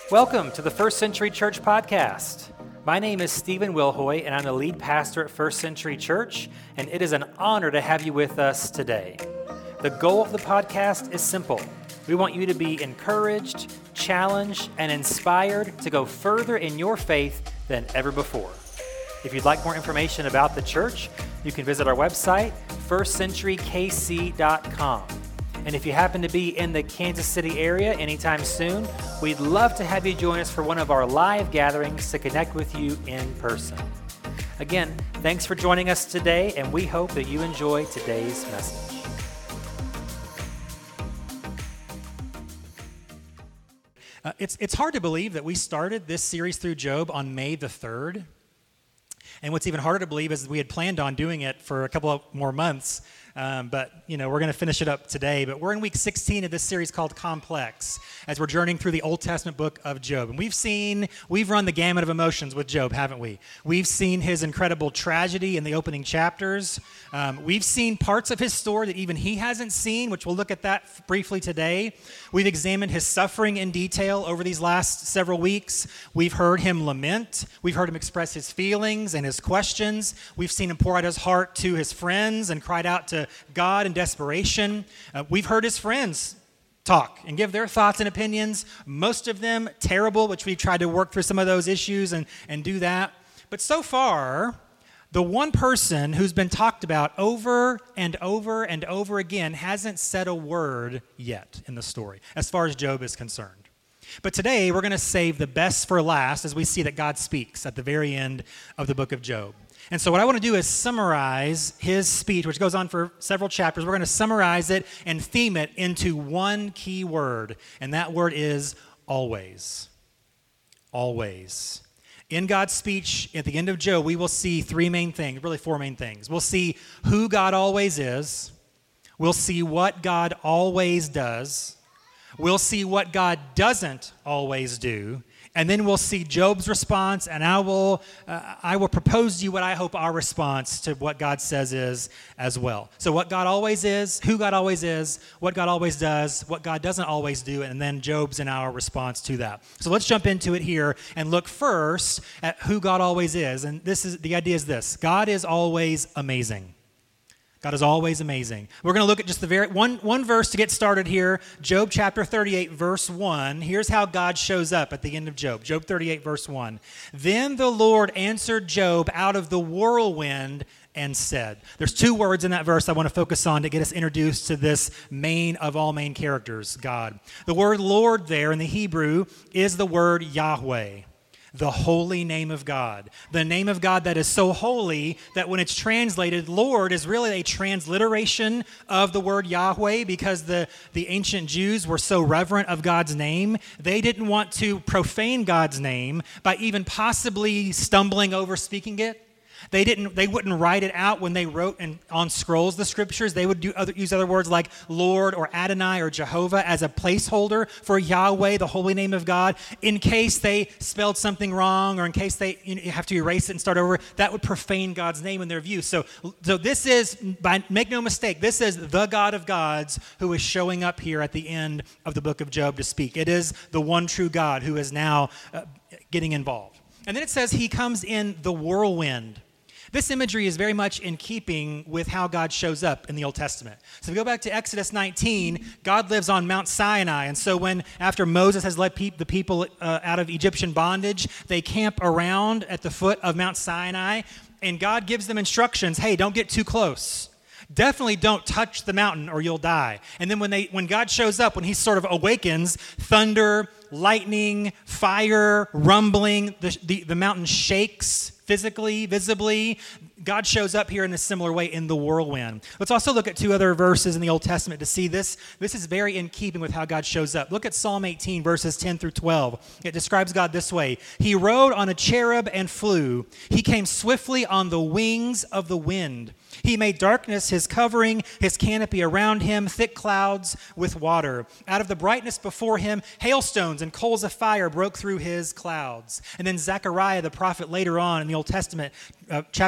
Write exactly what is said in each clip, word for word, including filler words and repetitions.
Welcome to the First Century Church Podcast. My name is Stephen Wilhoy, and I'm the lead pastor at First Century Church, and it is an honor to have you with us today. The goal of the podcast is simple. We want you to be encouraged, challenged, and inspired to go further in your faith than ever before. If you'd like more information about the church, you can visit our website, first century k c dot com. And if you happen to be in the Kansas City area anytime soon, we'd love to have you join us for one of our live gatherings to connect with you in person. Again, thanks for joining us today, and we hope that you enjoy today's message. Uh, it's, it's hard to believe that we started this series through Job on May the third. And what's even harder to believe is we had planned on doing it for a couple of more months. Um, but, you know, we're going to finish it up today. But we're in week sixteen of this series called Complex, as we're journeying through the Old Testament book of Job. And we've seen, we've run the gamut of emotions with Job, haven't we? We've seen his incredible tragedy in the opening chapters. Um, we've seen parts of his story that even he hasn't seen, which we'll look at that briefly today. We've examined his suffering in detail over these last several weeks. We've heard him lament. We've heard him express his feelings and his questions. We've seen him pour out his heart to his friends and cried out to God in desperation. Uh, we've heard his friends talk and give their thoughts and opinions, most of them terrible, which we've tried to work through some of those issues and, and do that. But so far, the one person who's been talked about over and over and over again hasn't said a word yet in the story, as far as Job is concerned. But today, we're going to save the best for last as we see that God speaks at the very end of the book of Job. And so what I want to do is summarize his speech, which goes on for several chapters. We're going to summarize it and theme it into one key word, and that word is always. Always. In God's speech at the end of Job, we will see three main things, really four main things. We'll see who God always is. We'll see what God always does. We'll see what God doesn't always do. And then we'll see Job's response, and I will uh, I will propose to you what I hope our response to what God says is as well. So what God always is, who God always is, what God always does, what God doesn't always do, and then Job's and our response to that. So let's jump into it here and look first at who God always is. And this is the idea is this: God is always amazing. God is always amazing. We're going to look at just the very one, one verse to get started here. Job chapter thirty-eight, verse one. Here's how God shows up at the end of Job. Job thirty-eight, verse one. Then the Lord answered Job out of the whirlwind and said. There's two words in that verse I want to focus on to get us introduced to this main of all main characters, God. The word Lord there in the Hebrew is the word Yahweh. The holy name of God. The name of God that is so holy that when it's translated, Lord is really a transliteration of the word Yahweh, because the, the ancient Jews were so reverent of God's name. They didn't want to profane God's name by even possibly stumbling over speaking it. They didn't. They wouldn't write it out when they wrote in, on scrolls the scriptures. They would do other, use other words like Lord or Adonai or Jehovah as a placeholder for Yahweh, the holy name of God, in case they spelled something wrong or in case they you know, have to erase it and start over. That would profane God's name in their view. So, so this is, by, make no mistake, this is the God of gods who is showing up here at the end of the book of Job to speak. It is the one true God who is now uh, getting involved. And then it says he comes in the whirlwind. This imagery is very much in keeping with how God shows up in the Old Testament. So if we go back to Exodus nineteen, God lives on Mount Sinai. And so when, after Moses has led pe- the people uh, out of Egyptian bondage, they camp around at the foot of Mount Sinai, and God gives them instructions, hey, don't get too close. Definitely don't touch the mountain or you'll die. And then when they, when God shows up, when he sort of awakens, thunder, lightning, fire, rumbling, the, the, the mountain shakes physically, visibly. God shows up here in a similar way in the whirlwind. Let's also look at two other verses in the Old Testament to see this. This is very in keeping with how God shows up. Look at Psalm eighteen, verses ten through twelve. It describes God this way. He rode on a cherub and flew. He came swiftly on the wings of the wind. He made darkness his covering, his canopy around him, thick clouds with water. Out of the brightness before him, hailstones and coals of fire broke through his clouds. And then Zechariah the prophet later on in the Old Testament, uh, chapter nine,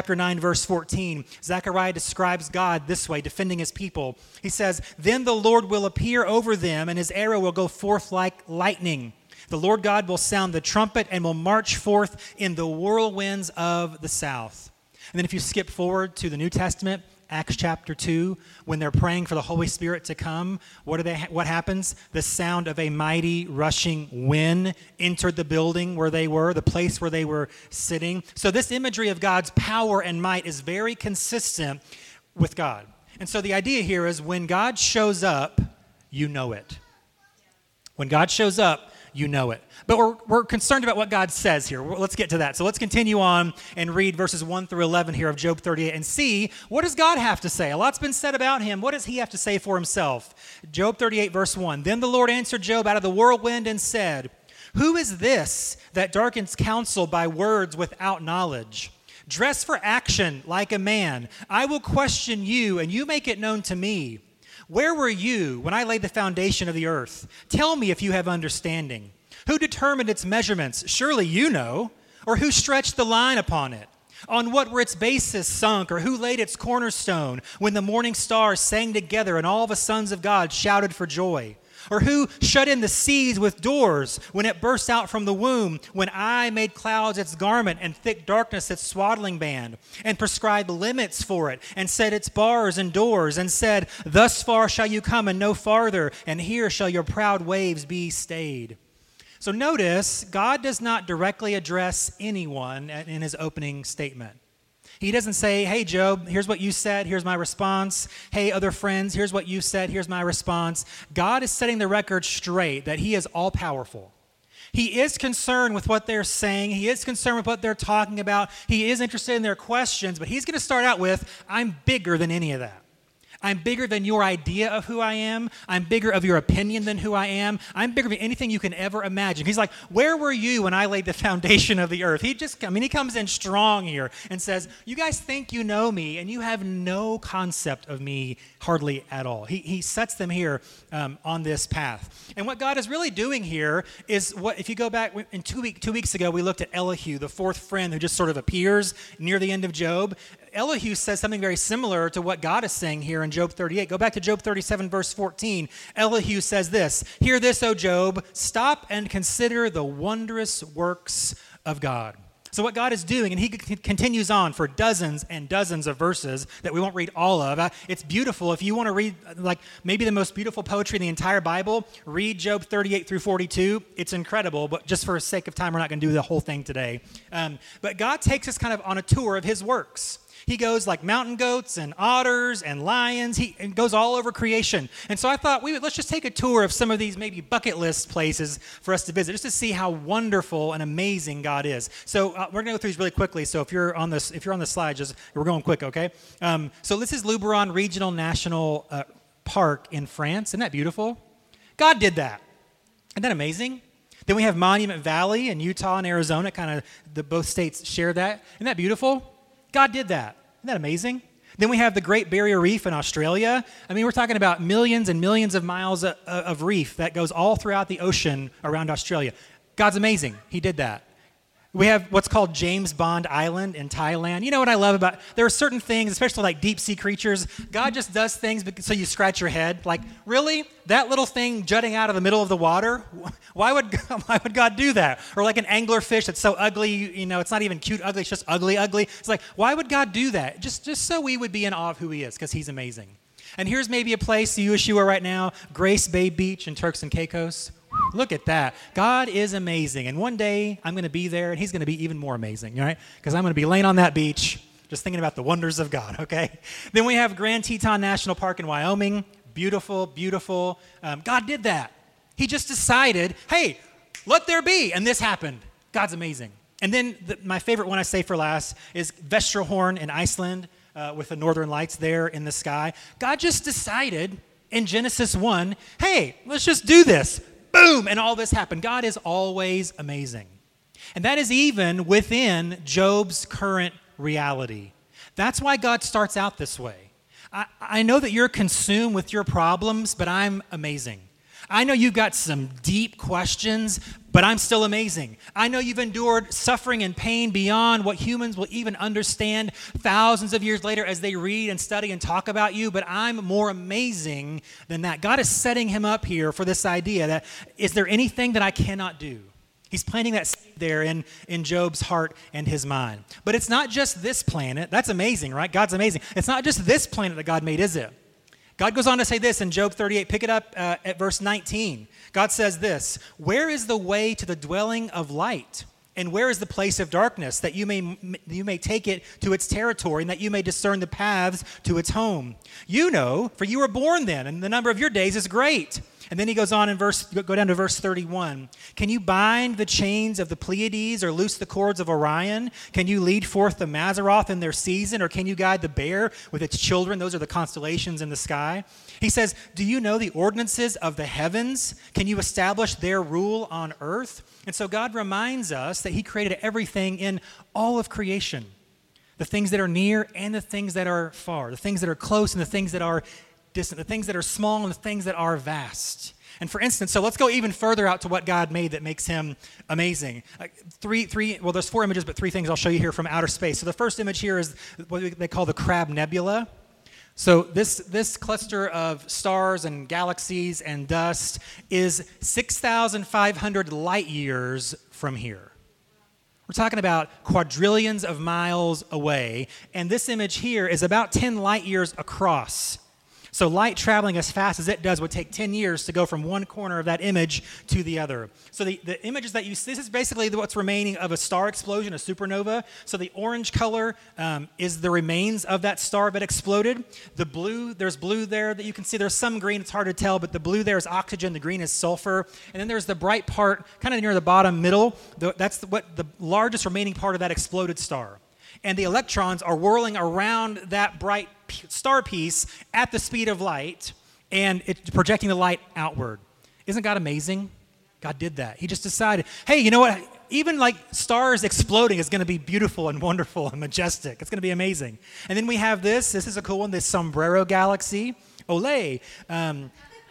verse fourteen, Zechariah describes God this way, defending his people. He says, "Then the Lord will appear over them, and his arrow will go forth like lightning. The Lord God will sound the trumpet and will march forth in the whirlwinds of the south." And then if you skip forward to the New Testament, Acts chapter two, when they're praying for the Holy Spirit to come, what do they? Ha- what happens? The sound of a mighty rushing wind entered the building where they were, the place where they were sitting. So this imagery of God's power and might is very consistent with God. And so the idea here is when God shows up, you know it. When God shows up, you know it. But we're, we're concerned about what God says here. Let's get to that. So let's continue on and read verses one through eleven here of Job thirty-eight and see, what does God have to say? A lot's been said about him. What does he have to say for himself? Job thirty-eight, verse one. "Then the Lord answered Job out of the whirlwind and said, 'Who is this that darkens counsel by words without knowledge? Dress for action like a man. I will question you, and you make it known to me. Where were you when I laid the foundation of the earth? Tell me if you have understanding. Who determined its measurements? Surely you know. Or who stretched the line upon it? On what were its bases sunk? Or who laid its cornerstone when the morning stars sang together and all the sons of God shouted for joy? Or who shut in the seas with doors when it burst out from the womb, when I made clouds its garment and thick darkness its swaddling band, and prescribed limits for it, and set its bars and doors, and said, thus far shall you come and no farther, and here shall your proud waves be stayed.'" So notice, God does not directly address anyone in his opening statement. He doesn't say, "Hey, Job, here's what you said, here's my response. Hey, other friends, here's what you said, here's my response." God is setting the record straight that he is all-powerful. He is concerned with what they're saying. He is concerned with what they're talking about. He is interested in their questions, but he's going to start out with, "I'm bigger than any of that. I'm bigger than your idea of who I am. I'm bigger of your opinion than who I am. I'm bigger than anything you can ever imagine." He's like, "Where were you when I laid the foundation of the earth?" He just, I mean, he comes in strong here and says, "You guys think you know me, and you have no concept of me hardly at all." He, he sets them here um, on this path. And what God is really doing here is what, if you go back, in two, week, two weeks ago, we looked at Elihu, the fourth friend who just sort of appears near the end of Job. Elihu says something very similar to what God is saying here in Job thirty-eight. Go back to Job thirty-seven, verse fourteen. Elihu says this, "Hear this, O Job, stop and consider the wondrous works of God." So what God is doing, and he c- continues on for dozens and dozens of verses that we won't read all of. Uh, it's beautiful. If you want to read like maybe the most beautiful poetry in the entire Bible, read Job thirty-eight through forty-two. It's incredible, but just for the sake of time, we're not going to do the whole thing today. Um, but God takes us kind of on a tour of his works. He goes like mountain goats and otters and lions. He and goes all over creation. And so I thought, we would, let's just take a tour of some of these maybe bucket list places for us to visit, just to see how wonderful and amazing God is. So uh, we're going to go through these really quickly. So if you're on this, if you're on the slide, just we're going quick, okay? Um, so this is Luberon Regional National uh, Park in France. Isn't that beautiful? God did that. Isn't that amazing? Then we have Monument Valley in Utah and Arizona. Kind of the both states share that. Isn't that beautiful? God did that. Isn't that amazing? Then we have the Great Barrier Reef in Australia. I mean, we're talking about millions and millions of miles of, of reef that goes all throughout the ocean around Australia. God's amazing. He did that. We have what's called James Bond Island in Thailand. You know what I love about, there are certain things, especially like deep sea creatures, God just does things so you scratch your head. Like, really? That little thing jutting out of the middle of the water? Why would, why would God do that? Or like an anglerfish that's so ugly, you know, it's not even cute ugly, it's just ugly ugly. It's like, why would God do that? Just, just so we would be in awe of who he is, because he's amazing. And here's maybe a place you wish you were right now, Grace Bay Beach in Turks and Caicos. Look at that. God is amazing. And one day I'm going to be there and he's going to be even more amazing, right? Because I'm going to be laying on that beach just thinking about the wonders of God, okay? Then we have Grand Teton National Park in Wyoming. Beautiful, beautiful. Um, God did that. He just decided, hey, let there be. And this happened. God's amazing. And then the, my favorite one I say for last is Vestrahorn in Iceland uh, with the northern lights there in the sky. God just decided in Genesis one, hey, let's just do this. Boom, and all this happened. God is always amazing. And that is even within Job's current reality. That's why God starts out this way. I, I know that you're consumed with your problems, but I'm amazing. I know you've got some deep questions, but I'm still amazing. I know you've endured suffering and pain beyond what humans will even understand thousands of years later as they read and study and talk about you, but I'm more amazing than that. God is setting him up here for this idea that, is there anything that I cannot do? He's planting that seed there in, in Job's heart and his mind. But it's not just this planet. That's amazing, right? God's amazing. It's not just this planet that God made, is it? God goes on to say this in Job thirty-eight. Pick it up uh, at verse nineteen. God says this, "Where is the way to the dwelling of light? And where is the place of darkness, that you may you may take it to its territory, and that you may discern the paths to its home? You know, for you were born then, and the number of your days is great." And then he goes on in verse, go down to verse thirty-one. "Can you bind the chains of the Pleiades or loose the cords of Orion? Can you lead forth the Mazzaroth in their season, or can you guide the bear with its children?" Those are the constellations in the sky. He says, "Do you know the ordinances of the heavens? Can you establish their rule on earth?" And so God reminds us that he created everything in all of creation. The things that are near and the things that are far. The things that are close and the things that are distant, the things that are small and the things that are vast. And for instance, so let's go even further out to what God made that makes him amazing. Uh, three, three, well, there's four images, but three things I'll show you here from outer space. So the first image here is what they call the Crab Nebula. So this, this cluster of stars and galaxies and dust is six thousand five hundred light years from here. We're talking about quadrillions of miles away, and this image here is about ten light years across. So light traveling as fast as it does would take ten years to go from one corner of that image to the other. So the, the images that you see, this is basically what's remaining of a star explosion, a supernova. So the orange color um, is the remains of that star that exploded. The blue, there's blue there that you can see. There's some green, it's hard to tell, but the blue there is oxygen, the green is sulfur. And then there's the bright part, kind of near the bottom middle. The, that's the, what the largest remaining part of that exploded star. And the electrons are whirling around that bright star piece at the speed of light, and it's projecting the light outward. Isn't God amazing? God did that. He just decided, hey, you know what? Even like stars exploding is going to be beautiful and wonderful and majestic. It's going to be amazing. And then we have this. This is a cool one, this Sombrero Galaxy. Olé. Um,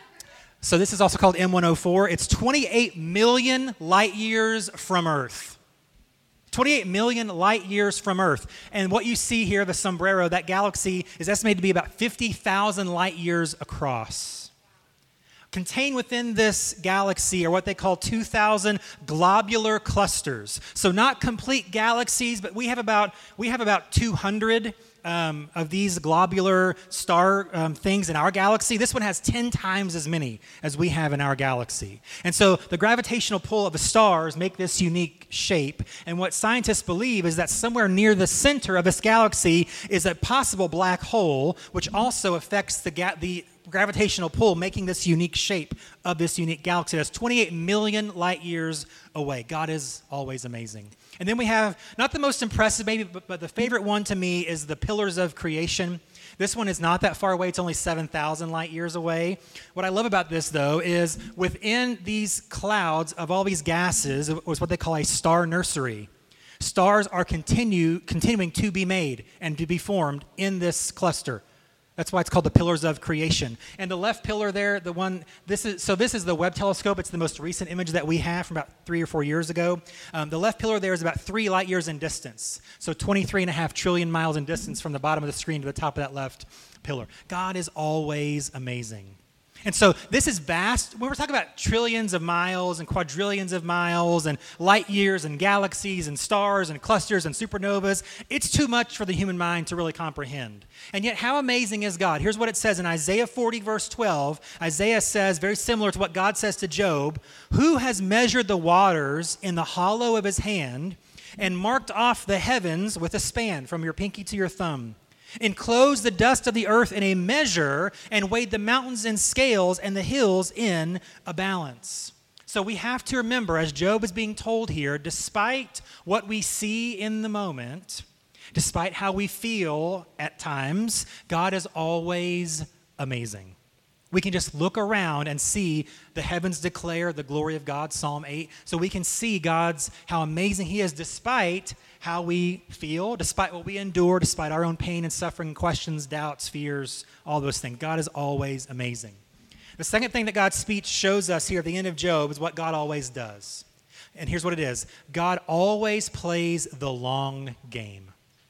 so this is also called M one oh four. It's twenty-eight million light years from Earth. twenty-eight million light years from Earth. And what you see here, the Sombrero, that galaxy is estimated to be about fifty thousand light years across. Contained within this galaxy are what they call two thousand globular clusters. So not complete galaxies, but we have about, we have about two hundred um, of these globular star um, things in our galaxy. This one has ten times as many as we have in our galaxy. And so the gravitational pull of the stars make this unique shape. And what scientists believe is that somewhere near the center of this galaxy is a possible black hole, which also affects the, ga- the gravitational pull, making this unique shape of this unique galaxy that's twenty-eight million light years away. God is always amazing. And then we have, not the most impressive maybe, but, but the favorite one to me is the Pillars of Creation. This one is not that far away. It's only seven thousand light years away. What I love about this, though, is within these clouds of all these gases was what they call a star nursery. Stars are continue, continuing to be made and to be formed in this cluster. That's why it's called the Pillars of Creation. And the left pillar there, the one, this is, so this is the Webb telescope. It's the most recent image that we have from about three or four years ago. Um, the left pillar there is about three light years in distance. So twenty-three and a half trillion miles in distance from the bottom of the screen to the top of that left pillar. God is always amazing. And so this is vast. When we're talking about trillions of miles and quadrillions of miles and light years and galaxies and stars and clusters and supernovas, it's too much for the human mind to really comprehend. And yet, how amazing is God? Here's what it says in Isaiah forty, verse twelve. Isaiah says, very similar to what God says to Job, "Who has measured the waters in the hollow of his hand and marked off the heavens with a span from your pinky to your thumb? Enclosed the dust of the earth in a measure and weighed the mountains in scales and the hills in a balance." So we have to remember, as Job is being told here, despite what we see in the moment, despite how we feel at times, God is always amazing. We can just look around and see the heavens declare the glory of God, Psalm eight. So we can see God's, how amazing he is despite how we feel, despite what we endure, despite our own pain and suffering, questions, doubts, fears, all those things. God is always amazing. The second thing that God's speech shows us here at the end of Job is what God always does. And here's what it is. God always plays the long game.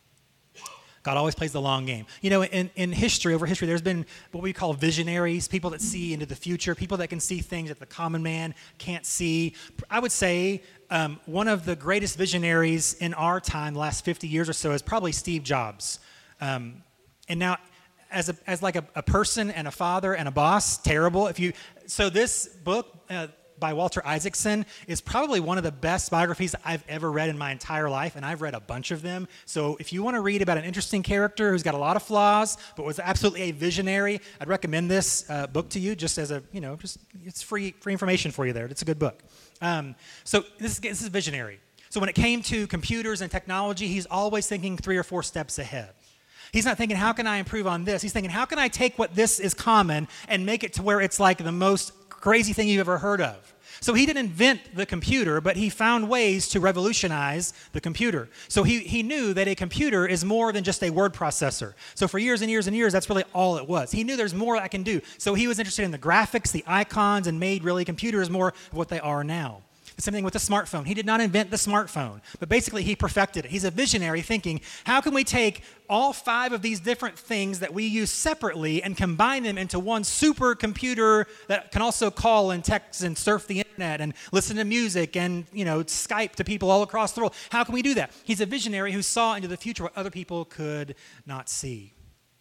God always plays the long game. You know, in, in history, over history, there's been what we call visionaries, people that see into the future, people that can see things that the common man can't see. I would say um, one of the greatest visionaries in our time, the last fifty years or so, is probably Steve Jobs. Um, and now, as a, as like a, a person and a father and a boss, terrible. If you so this book. Uh, by Walter Isaacson is probably one of the best biographies I've ever read in my entire life, and I've read a bunch of them. So if you want to read about an interesting character who's got a lot of flaws, but was absolutely a visionary, I'd recommend this uh, book to you just as a, you know, just it's free free information for you there. It's a good book. Um, so this is, this is visionary. So when it came to computers and technology, he's always thinking three or four steps ahead. He's not thinking, how can I improve on this? He's thinking, how can I take what this is common and make it to where it's like the most crazy thing you've ever heard of? So he didn't invent the computer, but he found ways to revolutionize the computer. So he, he knew that a computer is more than just a word processor. So for years and years and years, that's really all it was. He knew there's more I can do. So he was interested in the graphics, the icons, and made really computers more of what they are now. The same thing with the smartphone. He did not invent the smartphone, but basically he perfected it. He's a visionary thinking, how can we take all five of these different things that we use separately and combine them into one supercomputer that can also call and text and surf the internet and listen to music and, you know, Skype to people all across the world? How can we do that? He's a visionary who saw into the future what other people could not see.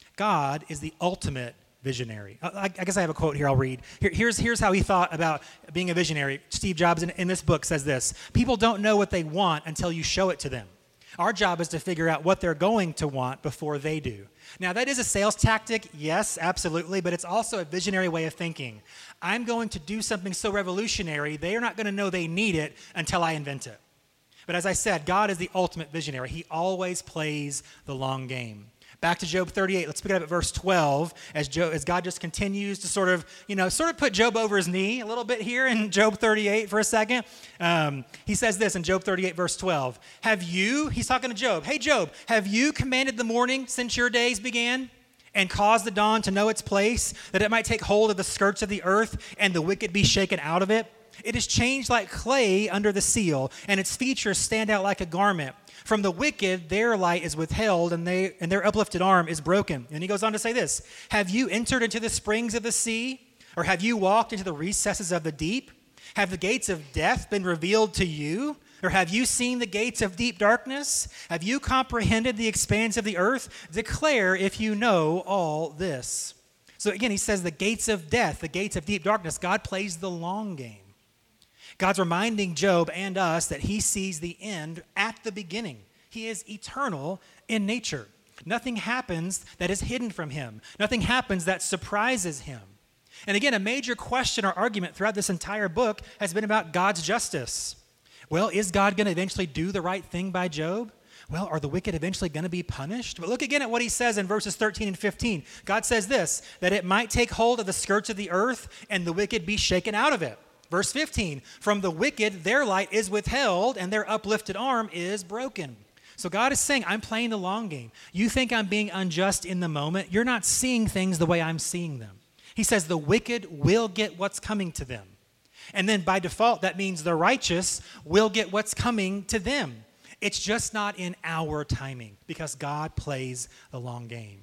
God is the ultimate visionary. I, I guess I have a quote here I'll read. Here, here's, here's how he thought about being a visionary. Steve Jobs in, in this book says this: people don't know what they want until you show it to them. Our job is to figure out what they're going to want before they do. Now, that is a sales tactic, yes, absolutely, but it's also a visionary way of thinking. I'm going to do something so revolutionary, they are not going to know they need it until I invent it. But as I said, God is the ultimate visionary. He always plays the long game. Back to Job thirty-eight. Let's pick it up at verse twelve as, Job, as God just continues to sort of, you know, sort of put Job over his knee a little bit here in Job thirty-eight for a second. Um, he says this in Job thirty-eight, verse twelve. Have you, he's talking to Job, hey Job, have you commanded the morning since your days began and caused the dawn to know its place, that it might take hold of the skirts of the earth and the wicked be shaken out of it? It is changed like clay under the seal, and its features stand out like a garment. From the wicked, their light is withheld, and they and their uplifted arm is broken. And he goes on to say this: have you entered into the springs of the sea? Or have you walked into the recesses of the deep? Have the gates of death been revealed to you? Or have you seen the gates of deep darkness? Have you comprehended the expanse of the earth? Declare if you know all this. So again, he says the gates of death, the gates of deep darkness. God plays the long game. God's reminding Job and us that he sees the end at the beginning. He is eternal in nature. Nothing happens that is hidden from him. Nothing happens that surprises him. And again, a major question or argument throughout this entire book has been about God's justice. Well, is God going to eventually do the right thing by Job? Well, are the wicked eventually going to be punished? But look again at what he says in verses thirteen and fifteen. God says this, that it might take hold of the skirts of the earth and the wicked be shaken out of it. Verse fifteen, from the wicked, their light is withheld and their uplifted arm is broken. So God is saying, I'm playing the long game. You think I'm being unjust in the moment. You're not seeing things the way I'm seeing them. He says the wicked will get what's coming to them. And then by default, that means the righteous will get what's coming to them. It's just not in our timing because God plays the long game.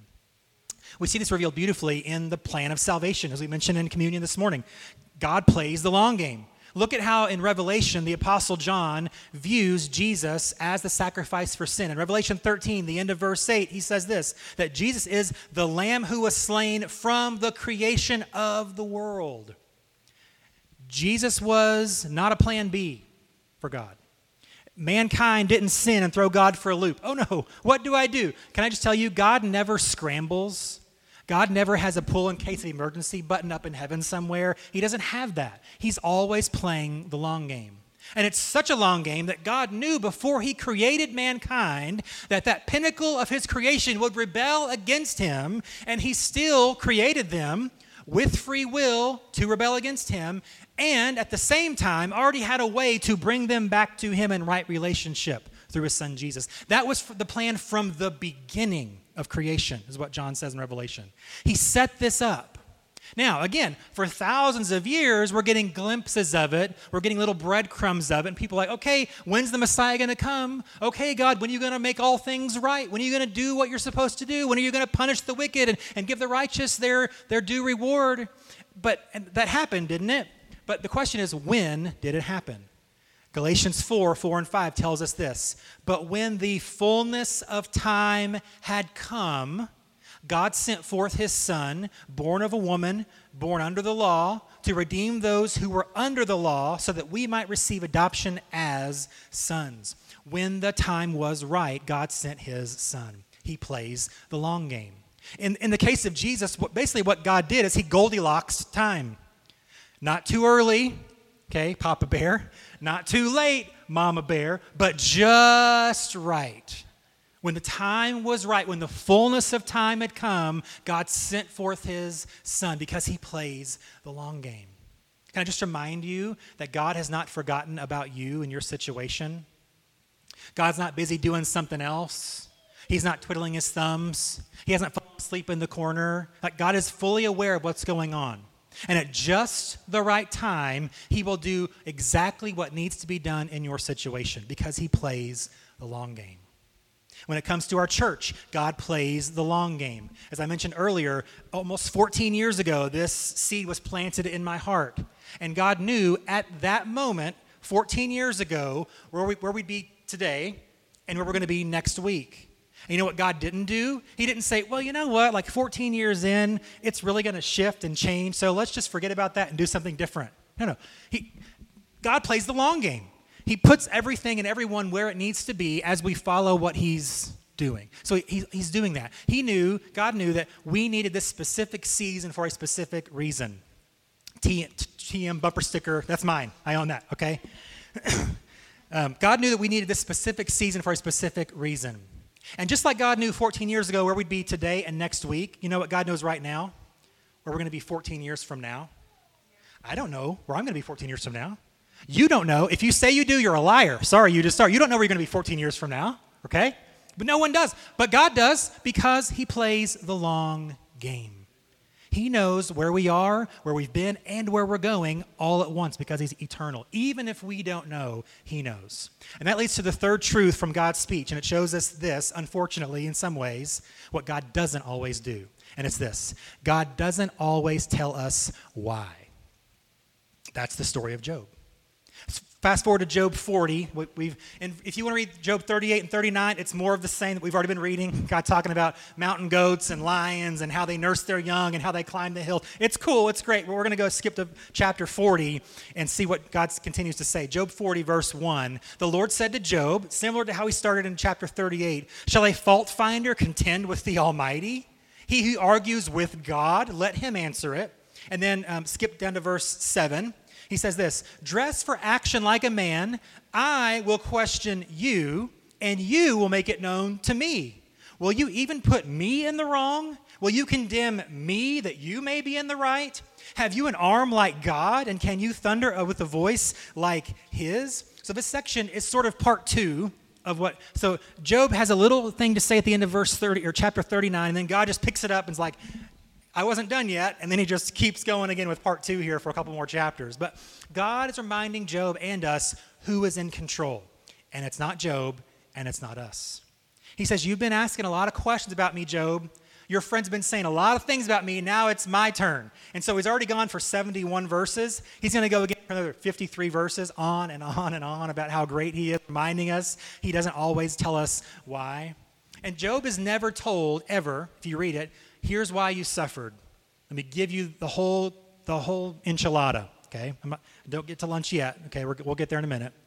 We see this revealed beautifully in the plan of salvation, as we mentioned in communion this morning. God plays the long game. Look at how in Revelation, the Apostle John views Jesus as the sacrifice for sin. In Revelation thirteen, the end of verse eight, he says this, that Jesus is the Lamb who was slain from the creation of the world. Jesus was not a plan B for God. Mankind didn't sin and throw God for a loop. Oh no, what do I do? Can I just tell you, God never scrambles. God never has a pull in case of emergency button up in heaven somewhere. He doesn't have that. He's always playing the long game. And it's such a long game that God knew before he created mankind that that pinnacle of his creation would rebel against him, and he still created them with free will to rebel against him, and at the same time already had a way to bring them back to him in right relationship through his son Jesus. That was the plan from the beginning of creation, is what John says in Revelation. He set this up. Now, again, for thousands of years, we're getting glimpses of it. We're getting little breadcrumbs of it. And people are like, okay, when's the Messiah going to come? Okay, God, when are you going to make all things right? When are you going to do what you're supposed to do? When are you going to punish the wicked and, and give the righteous their, their due reward? But and that happened, didn't it? But the question is, when did it happen? Galatians four, four and five tells us this. But when the fullness of time had come, God sent forth his Son, born of a woman, born under the law, to redeem those who were under the law so that we might receive adoption as sons. When the time was right, God sent his Son. He plays the long game. In, in the case of Jesus, what, basically what God did is he Goldilocks time. Not too early, okay, Papa Bear. Not too late, Mama Bear, but just right. When the time was right, when the fullness of time had come, God sent forth his Son because he plays the long game. Can I just remind you that God has not forgotten about you and your situation? God's not busy doing something else. He's not twiddling his thumbs. He hasn't fallen asleep in the corner. Like, God is fully aware of what's going on. And at just the right time, he will do exactly what needs to be done in your situation because he plays the long game. When it comes to our church, God plays the long game. As I mentioned earlier, almost fourteen years ago, this seed was planted in my heart. And God knew at that moment, fourteen years ago, where, we, where we'd be today and where we're going to be next week. And you know what God didn't do? He didn't say, well, you know what, like fourteen years in, it's really going to shift and change, so let's just forget about that and do something different. No, no. He, God plays the long game. He puts everything and everyone where it needs to be as we follow what he's doing. So he, he's doing that. He knew, God knew that we needed this specific season for a specific reason. T M bumper sticker, that's mine. I own that, okay? um, God knew that we needed this specific season for a specific reason. And just like God knew fourteen years ago where we'd be today and next week, you know what God knows right now? Where we're going to be fourteen years from now? I don't know where I'm going to be fourteen years from now. You don't know. If you say you do, you're a liar. Sorry, you just start. You don't know where you're going to be fourteen years from now, okay? But no one does. But God does because he plays the long game. He knows where we are, where we've been, and where we're going all at once because he's eternal. Even if we don't know, he knows. And that leads to the third truth from God's speech, and it shows us this, unfortunately, in some ways, what God doesn't always do. And it's this. God doesn't always tell us why. That's the story of Job. Fast forward to Job forty. We've, and if you want to read Job thirty-eight and thirty-nine, it's more of the same that we've already been reading. God talking about mountain goats and lions and how they nurse their young and how they climb the hill. It's cool. It's great. But we're going to go skip to chapter forty and see what God continues to say. Job forty, verse one. The Lord said to Job, similar to how he started in chapter thirty-eight, shall a fault finder contend with the Almighty? He who argues with God, let him answer it. And then um, skip down to verse seven. He says this, dress for action like a man. I will question you, and you will make it known to me. Will you even put me in the wrong? Will you condemn me that you may be in the right? Have you an arm like God, and can you thunder with a voice like his? So this section is sort of part two of what, so Job has a little thing to say at the end of verse thirty, or chapter thirty-nine, and then God just picks it up and is like, I wasn't done yet, and then he just keeps going again with part two here for a couple more chapters. But God is reminding Job and us who is in control. And it's not Job, and it's not us. He says, you've been asking a lot of questions about me, Job. Your friends have been saying a lot of things about me. Now it's my turn. And so he's already gone for seventy-one verses. He's going to go again for another fifty-three verses, on and on and on about how great he is, reminding us he doesn't always tell us why. And Job is never told, ever, if you read it, here's why you suffered. Let me give you the whole the whole enchilada, okay? I'm not, don't get to lunch yet, okay? We're, we'll get there in a minute.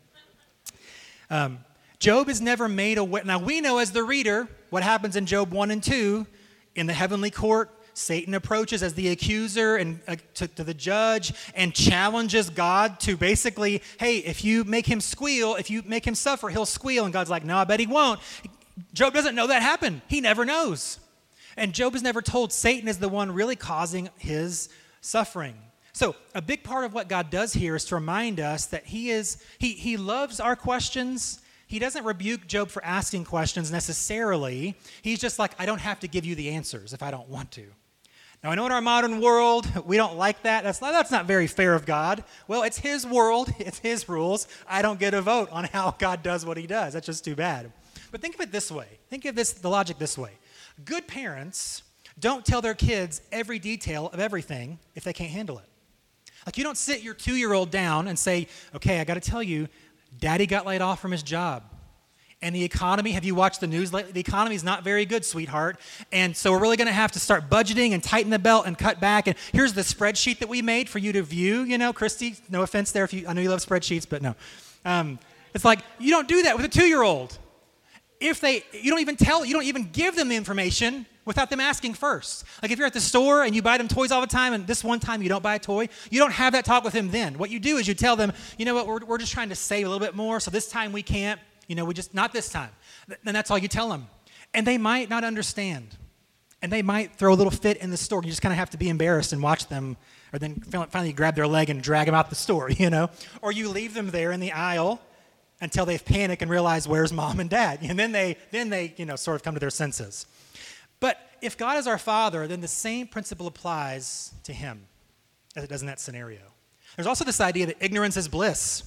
Um, Job is never made aware. Now, we know as the reader what happens in Job one and two. In the heavenly court, Satan approaches as the accuser and uh, to, to the judge and challenges God to basically, hey, if you make him squeal, if you make him suffer, he'll squeal. And God's like, no, I bet he won't. Job doesn't know that happened. He never knows. And Job is never told Satan is the one really causing his suffering. So a big part of what God does here is to remind us that he is he he loves our questions. He doesn't rebuke Job for asking questions necessarily. He's just like, I don't have to give you the answers if I don't want to. Now, I know in our modern world, we don't like that. That's not, that's not very fair of God. Well, it's his world. It's his rules. I don't get a vote on how God does what he does. That's just too bad. But think of it this way. Think of this, the logic this way. Good parents don't tell their kids every detail of everything if they can't handle it. Like, you don't sit your two-year-old down and say, okay, I got to tell you, Daddy got laid off from his job. And the economy, have you watched the news lately? The economy is not very good, sweetheart. And so we're really going to have to start budgeting and tighten the belt and cut back. And here's the spreadsheet that we made for you to view. You know, Christy, no offense there. If you, I know you love spreadsheets, but no. Um, it's like, you don't do that with a two-year-old. If they, you don't even tell, you don't even give them the information without them asking first. Like, if you're at the store and you buy them toys all the time and this one time you don't buy a toy, you don't have that talk with them then. What you do is you tell them, you know what, we're, we're just trying to save a little bit more, so this time we can't. You know, we just, not this time. And that's all you tell them. And they might not understand. And they might throw a little fit in the store. You just kind of have to be embarrassed and watch them, or then finally you grab their leg and drag them out the store, you know. Or you leave them there in the aisle until they've panicked and realize where's mom and dad. And then they, then they, you know, sort of come to their senses. But if God is our Father, then the same principle applies to him as it does in that scenario. There's also this idea that ignorance is bliss.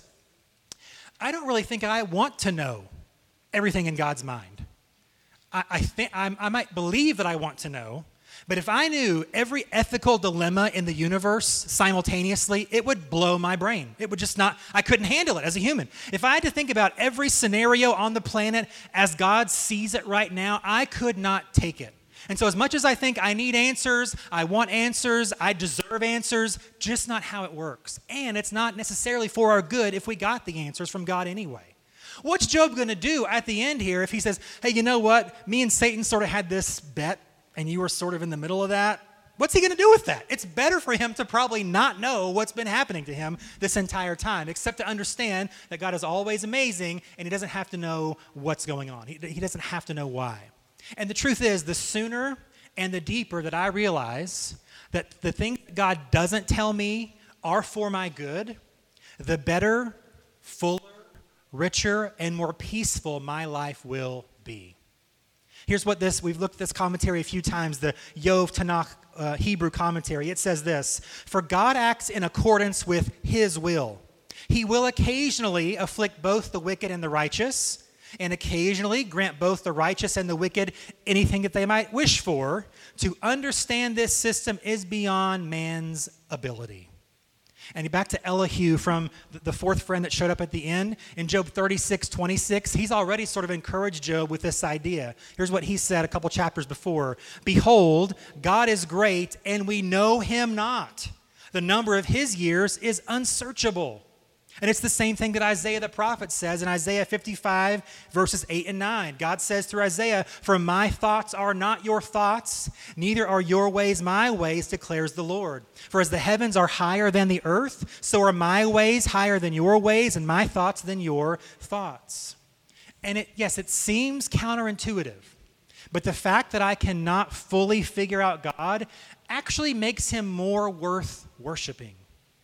I don't really think I want to know everything in God's mind. I, I think I, I might believe that I want to know, but if I knew every ethical dilemma in the universe simultaneously, it would blow my brain. It would just not, I couldn't handle it as a human. If I had to think about every scenario on the planet as God sees it right now, I could not take it. And so as much as I think I need answers, I want answers, I deserve answers, just not how it works. And it's not necessarily for our good if we got the answers from God anyway. What's Job going to do at the end here if he says, hey, you know what? Me and Satan sort of had this bet, and you were sort of in the middle of that. What's he going to do with that? It's better for him to probably not know what's been happening to him this entire time, except to understand that God is always amazing, and he doesn't have to know what's going on. He, he doesn't have to know why. And the truth is, the sooner and the deeper that I realize that the things that God doesn't tell me are for my good, the better, fuller, richer, and more peaceful my life will be. Here's what this, we've looked at this commentary a few times, the Yov Tanakh uh, Hebrew commentary. It says this, for God acts in accordance with his will. He will occasionally afflict both the wicked and the righteous, and occasionally grant both the righteous and the wicked anything that they might wish for. To understand this system is beyond man's ability. And back to Elihu from the fourth friend that showed up at the end. In Job thirty-six twenty-six, he's already sort of encouraged Job with this idea. Here's what he said a couple chapters before. Behold, God is great, and we know him not. The number of his years is unsearchable. And it's the same thing that Isaiah the prophet says in Isaiah fifty-five, verses eight and nine. God says through Isaiah, for my thoughts are not your thoughts, neither are your ways my ways, declares the Lord. For as the heavens are higher than the earth, so are my ways higher than your ways, and my thoughts than your thoughts. And it, yes, it seems counterintuitive, but the fact that I cannot fully figure out God actually makes him more worth worshiping.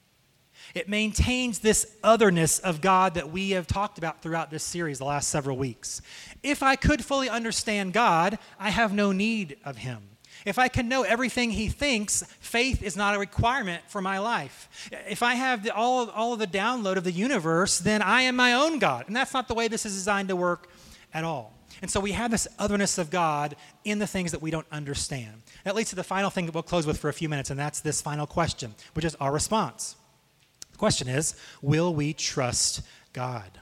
It maintains this otherness of God that we have talked about throughout this series the last several weeks. If I could fully understand God, I have no need of him. If I can know everything he thinks, faith is not a requirement for my life. If I have the, all, of, all of the download of the universe, then I am my own God. And that's not the way this is designed to work at all. And so we have this otherness of God in the things that we don't understand. That leads to the final thing that we'll close with for a few minutes, and that's this final question, which is our response. Question is, will we trust God?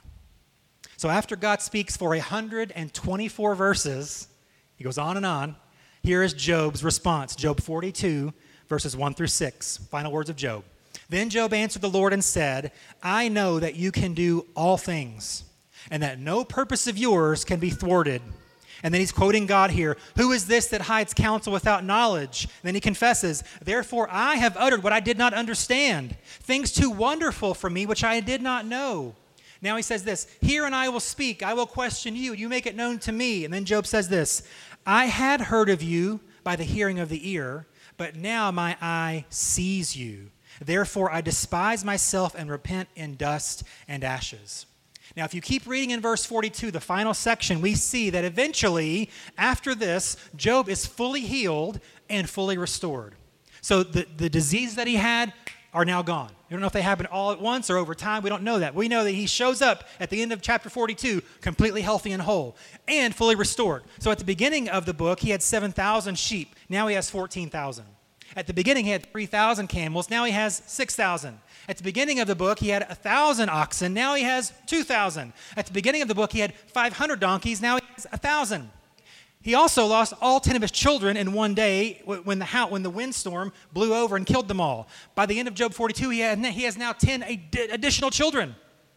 So after God speaks for one hundred twenty-four verses, he goes on and on. Here is Job's response, Job forty-two, verses one through six. Final words of Job. Then Job answered the Lord and said, I know that you can do all things, and that no purpose of yours can be thwarted. And then he's quoting God here. Who is this that hides counsel without knowledge? And then he confesses, therefore I have uttered what I did not understand, things too wonderful for me which I did not know. Now he says this, hear and I will speak, I will question you, you make it known to me. And then Job says this, I had heard of you by the hearing of the ear, but now my eye sees you. Therefore I despise myself and repent in dust and ashes. Now, if you keep reading in verse forty-two, the final section, we see that eventually, after this, Job is fully healed and fully restored. So the, the disease that he had are now gone. You don't know if they happened all at once or over time. We don't know that. We know that he shows up at the end of chapter forty-two completely healthy and whole and fully restored. So at the beginning of the book, he had seven thousand sheep. Now he has fourteen thousand. At the beginning, he had three thousand camels. Now he has six thousand. At the beginning of the book, he had one thousand oxen. Now he has two thousand. At the beginning of the book, he had five hundred donkeys. Now he has one thousand. He also lost all ten of his children in one day when the when the windstorm blew over and killed them all. By the end of Job forty-two, he, had, he has now ten additional children.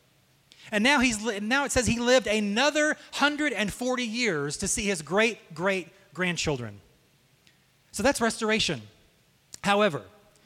And now, he's, now it says he lived another one hundred forty years to see his great-great-grandchildren. So that's restoration. However,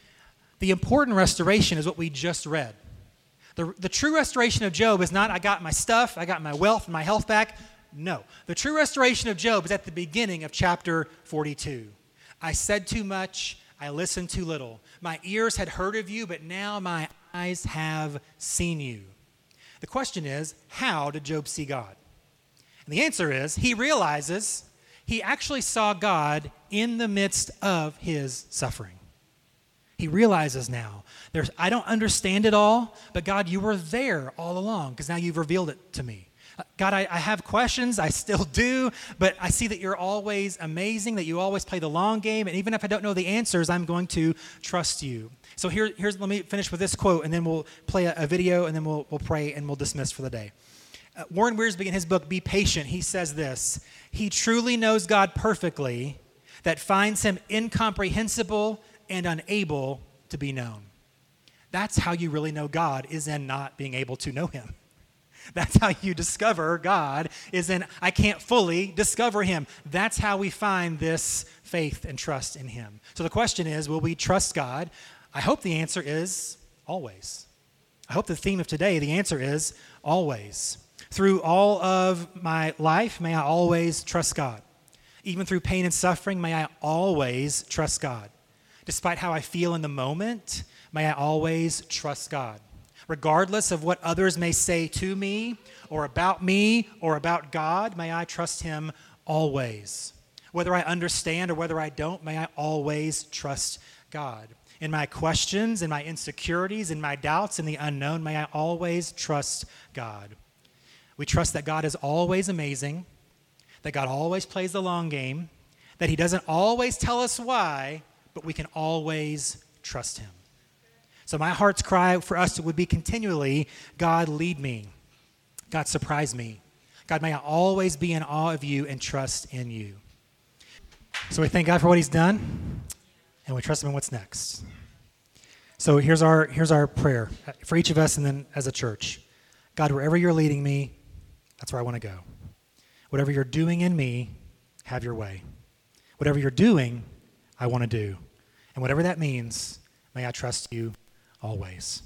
the important restoration is what we just read. The, the true restoration of Job is not, I got my stuff, I got my wealth and my health back. No. The true restoration of Job is at the beginning of chapter forty-two. I said too much, I listened too little. My ears had heard of you, but now my eyes have seen you. The question is, how did Job see God? And the answer is, he realizes he actually saw God in the midst of his suffering. He realizes now, there's, I don't understand it all, but God, you were there all along because now you've revealed it to me. God, I, I have questions, I still do, but I see that you're always amazing, that you always play the long game, and even if I don't know the answers, I'm going to trust you. So here, here's, let me finish with this quote, and then we'll play a, a video, and then we'll, we'll pray, and we'll dismiss for the day. Uh, Warren Wiersbe, in his book, Be Patient, he says this: he truly knows God perfectly, that finds him incomprehensible and unable to be known. That's how you really know God, is in not being able to know him. That's how you discover God, is in I can't fully discover him. That's how we find this faith and trust in him. So the question is, will we trust God? I hope the answer is always. I hope the theme of today, the answer is always. Through all of my life, may I always trust God. Even through pain and suffering, may I always trust God. Despite how I feel in the moment, may I always trust God. Regardless of what others may say to me or about me or about God, may I trust him always. Whether I understand or whether I don't, may I always trust God. In my questions, in my insecurities, in my doubts, in the unknown, may I always trust God. We trust that God is always amazing, that God always plays the long game, that he doesn't always tell us why, but we can always trust him. So my heart's cry for us would be continually, God, lead me. God, surprise me. God, may I always be in awe of you and trust in you. So we thank God for what he's done, and we trust him in what's next. So here's our, here's our prayer for each of us and then as a church. God, wherever you're leading me, that's where I want to go. Whatever you're doing in me, have your way. Whatever you're doing, I want to do. And whatever that means, may I trust you always.